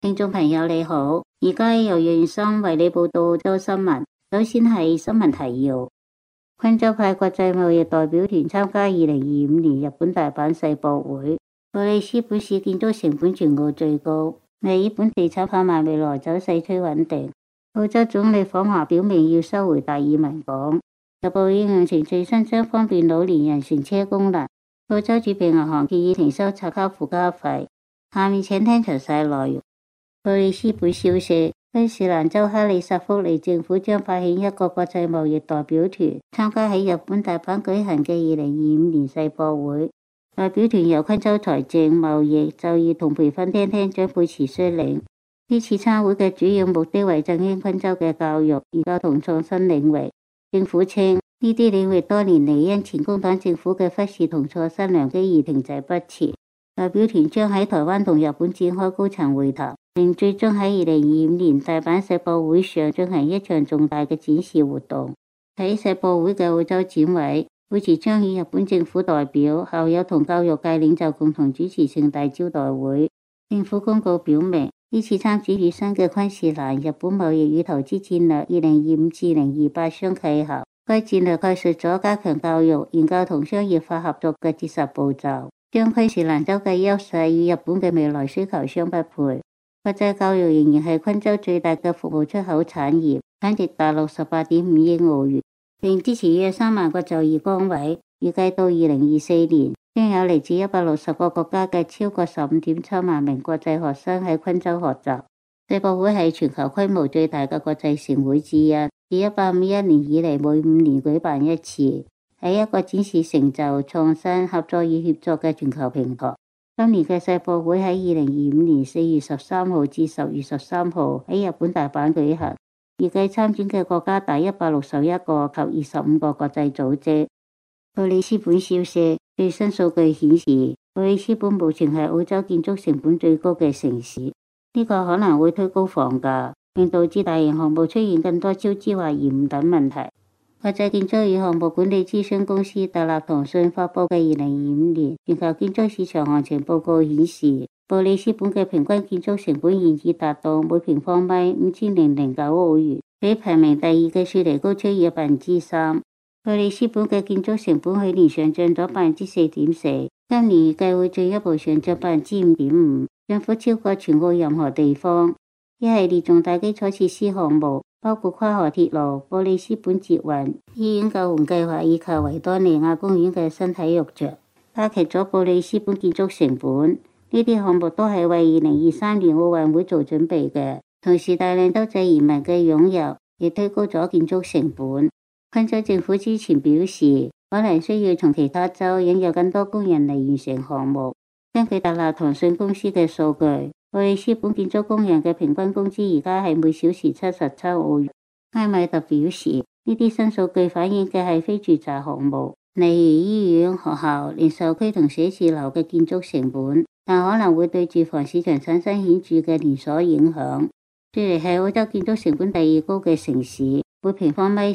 聽眾朋友你好，而家由楊生為你報道周新聞。首先係新聞提要：昆州派國際貿易代表團參加2025年日本大阪世博會。布里斯本市建築成本全澳最高。墨爾本地產拍賣未來走勢趨穩定。澳洲總理訪華表明要收回達爾文港。日報應用程序新增方便老年人乘車功能。澳洲儲備銀行建議停收刷卡附加費。下面請聽詳細內容。布里斯本消息，昆士蘭州哈里薩福利政府將派遣一個國際貿易代表團參加喺日本大阪舉行嘅2025年世博會。代表團由昆州財政、貿易、就業同培訓廳廳長貝茨率領。呢次參會嘅主要目的為振興昆州嘅教育、研究同創新領域。政府稱呢啲領域多年嚟因前工黨政府嘅忽視同錯失良機而停滯不前。代表團將喺台灣同日本展開高層會談，並最終喺2025年大阪世博會上進行一場重大嘅展示活動。喺世博會嘅澳洲展委，貝茨將與日本政府代表、校友同教育界領袖共同主持盛大招待會。政府公告表明，呢次參展與新嘅昆士蘭日本貿易與投資戰略2025至2028相契合。該戰略概述咗加強教育、研究同商業化合作嘅切實步驟，將昆士蘭州嘅優勢與日本嘅未來需求相匹配。國際教育仍然係昆州最大嘅服務出口產業，產值達68.5億澳元，並支持約3萬個就業崗位。預計到2024年，將有嚟自160個國家嘅超過15.7萬名國際學生喺昆州學習。世博會係全球規模最大嘅國際盛會之一，自1851年以嚟每5年舉辦一次，係一個展示成就、創新、合作與協作嘅全球平台。今年嘅世博會喺2025年4月13號至10月13號喺日本大阪舉行，預計參展嘅國家達161個及25個國際組織。布里斯本消息，最新數據顯示，布里斯本目前係澳洲建築成本最高嘅城市，呢個可能會推高房價，並導致大型項目出現更多超支或延誤等問題。國際建築與項目管理諮詢公司特立同信發佈嘅2025年全球建築市場行情報告顯示，布里斯本嘅平均建築成本現已達到每平方米5009澳元，比排名第二嘅雪梨高出約3%。布里斯本嘅建築成本去年上漲咗4.4%，今年預計會進一步上漲5.5%，漲幅超過全澳任何地方。一系列重大基礎設施項目，包括跨河鐵路、布里斯本捷運、醫院救援計劃以及維多利亞公園嘅新體育場，加劇咗布里斯本建築成本。呢啲項目都係為2023年奧運會做準備嘅，同時大量洲際移民嘅湧入，亦推高咗建築成本。昆州政府之前表示，可能需要從其他州引入更多工人嚟完成項目。根據特立同信公司嘅數據，布里斯本建築工人嘅平均工資而家係每小時77澳元。埃米特表示，呢啲新數據反映嘅係非住宅項目，例如醫院、學校、零售區同寫字樓嘅建築成本，但可能會對住房市場產生顯著嘅連鎖影響。雪梨係澳洲建築成本第二高嘅城市，每平方米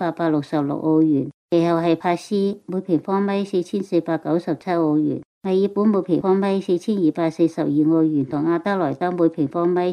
4866澳元，其後係珀斯，每平方米4497澳元。墨爾本每平方米4242澳元，同阿德萊德每平方米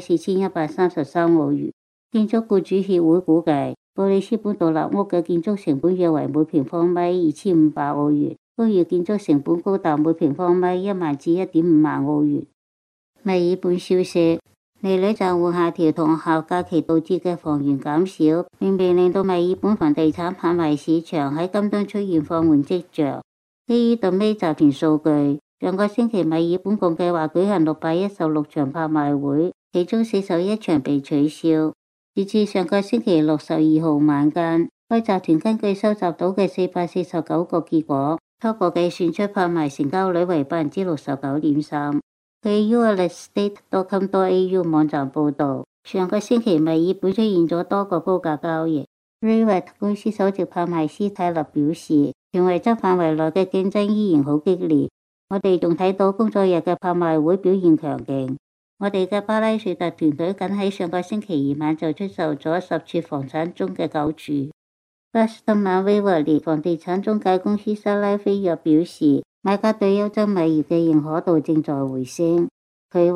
4133澳元。建築僱主協會估計，布里斯本獨立屋嘅建築成本約為每平方米2500澳元，公寓建築成本高達每平方米1萬至1.5萬澳元。墨爾本消息，利率暫緩下調同學校假期導致嘅房源減少，並未令到墨爾本房地產拍賣市場喺今冬出現放緩跡象。基於頓威集團數據，上個星期墨爾本共計劃舉行616場拍賣會，其中41場被取消。截至上個星期62號晚間，該集團根據收集到嘅449個結果，初步計算出拍賣成交率為69.3%。據 YouRestate.com.au 網站報道，上個星期墨爾本出現咗多個高價交易。Rivet 公司首席拍賣師泰勒表示，權威則範圍內嘅競爭依然好激烈。我哋仲睇到工作日嘅拍賣會表現強勁。我哋嘅巴拉瑞特團隊僅喺上個星期二晚就出售咗10處房產中嘅9處。Weston Waverley 房地產中介公司莎拉菲約表示，買家對優質物業嘅認可度正在回升。佢話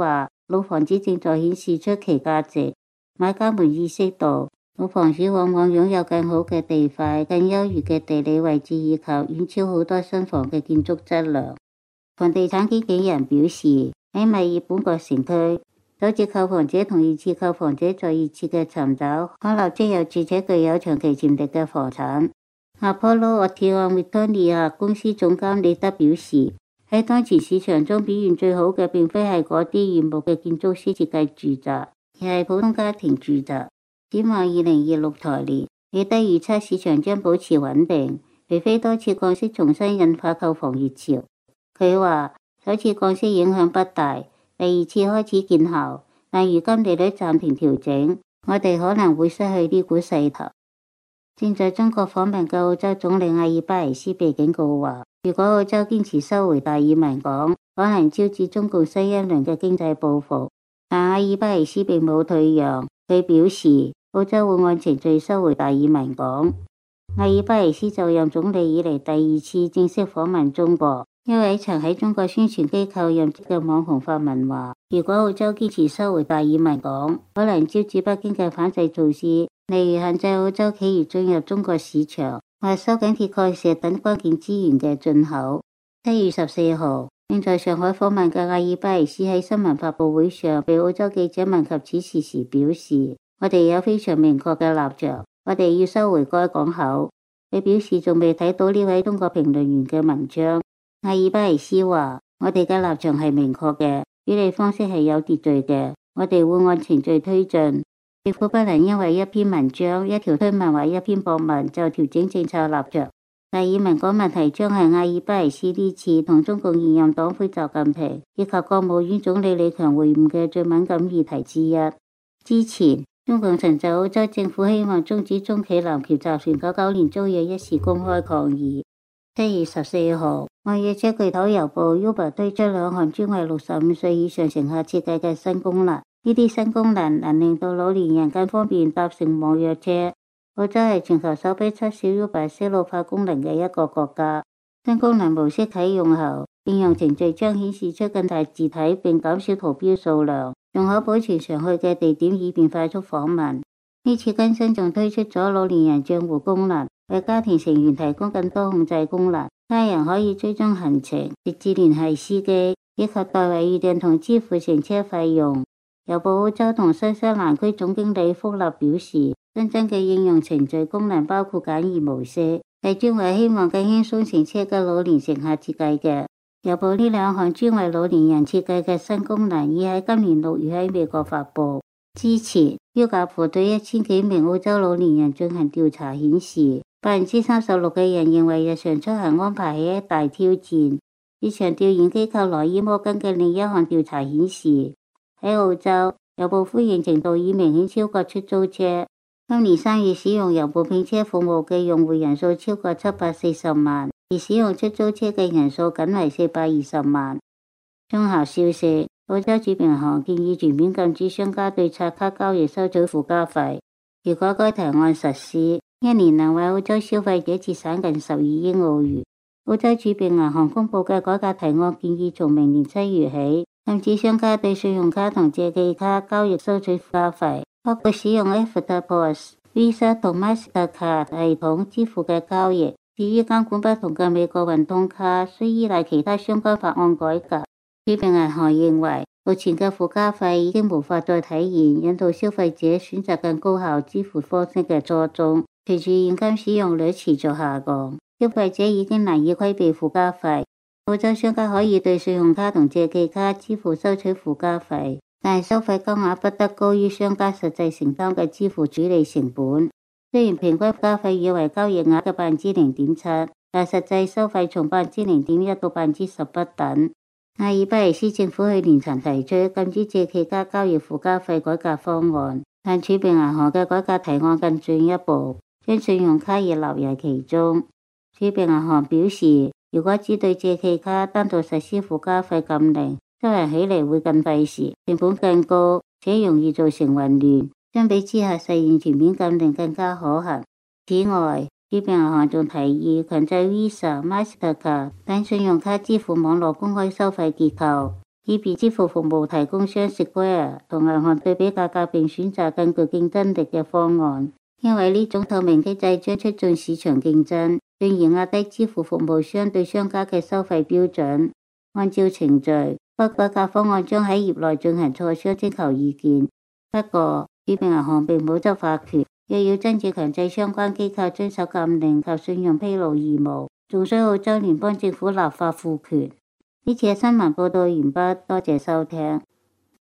老房子正在顯示出其價值。買家們意識到，老房子往往擁有更好嘅地塊、更優越嘅地理位置以及遠超好多新房嘅建築質量。房地產經紀人表示，喺墨爾本各城區，首次購房者同二次購房者再二次嘅尋找可立即有住且具有長期潛力嘅房產。阿波羅奧提安維多利亞公司總監李德表示，喺當前市場中表現最好嘅並非係嗰啲炫目嘅建築師設計住宅，而係普通家庭住宅。展望2026財年，李德預測市場將保持穩定，除非多次降息重新引發購房熱潮。佢話首次降息影響不大，第二次開始見效，但如今利率暫停調整，我哋可能會失去呢股勢頭。正在中國訪問嘅澳洲總理阿爾巴尼斯被警告話，如果澳洲堅持收回達爾文港，可能招致中共新一輪嘅經濟報復。但阿爾巴尼斯並冇退讓，佢表示澳洲會按程序收回達爾文港。阿爾巴尼斯就任總理以嚟第二次正式訪問中國。一位曾喺中國宣傳機構任職嘅網紅發文話，如果澳洲堅持收回達爾文港，可能招致北京嘅反制措施，例如限制澳洲企業進入中國市場，或收緊鐵礦石等關鍵資源嘅進口。7月14號，正在上海訪問嘅阿爾巴尼斯喺新聞發佈會上被澳洲記者問及此事時表示，我哋有非常明確嘅立場，我哋要收回該港口。佢表示仲未睇到呢位中國評論員嘅文章。阿爾巴尼斯話，我哋嘅立場係明確嘅，處理方式係有秩序嘅，我哋會按程序推進。政府不能因為一篇文章、一條推文或一篇博文就調整政策立場。達爾文港問題將係阿爾巴尼斯呢次同中共現任黨魁習近平以及國務院總理李強會晤嘅最敏感議題之一。之前，中共曾就澳洲政府希望終止中企南橋集團99年租約一事公開抗議。7月14號，網約車巨頭郵報 Uber 推出2項專為65歲以上乘客設計嘅新功能。呢啲新功能能令到老年人更方便搭乘網約車。澳洲係全球首批測試 Uber 寫路化功能嘅一個國家。新功能模式啟用後，應用程序將顯示出更大字體並減少圖標數量，仲可保存常去嘅地點以便快速訪問。呢次更新仲推出咗老年人賬戶功能，為家庭成員提供更多控制功能。家人可以追蹤行程、直接聯繫司機以及代為預訂同支付乘車費用。郵報澳洲同新西蘭區總經理福立表示，新增嘅應用程序功能包括簡易模式，係專為希望更輕鬆乘車嘅老年乘客設計嘅。郵報呢2項專為老年人設計嘅新功能已喺今年6月喺美國發佈。之前，標價普對1000幾名澳洲老年人進行調查顯示，36%嘅人認為日常出行安排係一大挑戰。市場調研機構羅伊摩根嘅另一項調查顯示，喺澳洲，郵報歡迎程度已明顯超過出租車。今年3月使用郵報拼車服務嘅用戶人數超過740萬，而使用出租車嘅人數僅為420萬。綜合消息，澳洲儲備銀行建議全面禁止商家對刷卡交易收取附加費。如果該提案實施，一年能為澳洲消費者節省近12億澳元。澳洲儲備銀行公布嘅改革提案建議，從明年7月起，禁止商家對信用卡同借記卡交易收取附加費，包括使用 EFTPOS、Visa 同 Mastercard 系統支付嘅交易。至於監管不同嘅美國運通卡，需依賴其他相關法案改革。儲備銀行認為，目前嘅附加費已經無法再體現引導消費者選擇更高效支付方式嘅初衷。隨住現金使用率持續下降，消費者已經難以規避附加費。澳洲商家可以對信用卡同借記卡支付收取附加費，但係收費金額不得高於商家實際承擔嘅支付處理成本。雖然平均附加費約為交易額嘅0.7%，但實際收費從0.1%到10%不等。阿爾巴尼斯政府去年曾提出禁止借記卡交易附加費改革方案，但儲備銀行嘅改革提案更進一步，將信用卡亦納入其中。儲備銀行表示，如果只對借記卡單獨實施附加費禁令，執行起嚟會更費時，成本更高，且容易造成混亂。相比之下，實現全面禁令更加可行。此外，儲備銀行仲提議強制 Visa、Mastercard 等信用卡支付網絡公開收費結構， 以便支付服務提供商 Square 同銀行對比價格並選擇更具競爭力嘅方案，因為呢種透明機制將促進市場競爭，進而壓低支付服務商對商家嘅收費標準。按照程序，該改革方案將喺業內進行磋商徵求意見。不過，儲備銀行並冇執法權，若要真正強制相關機構遵守禁令及信用披露義務，仲需澳洲聯邦政府立法賦權。呢次嘅新聞報道完畢，多謝收聽。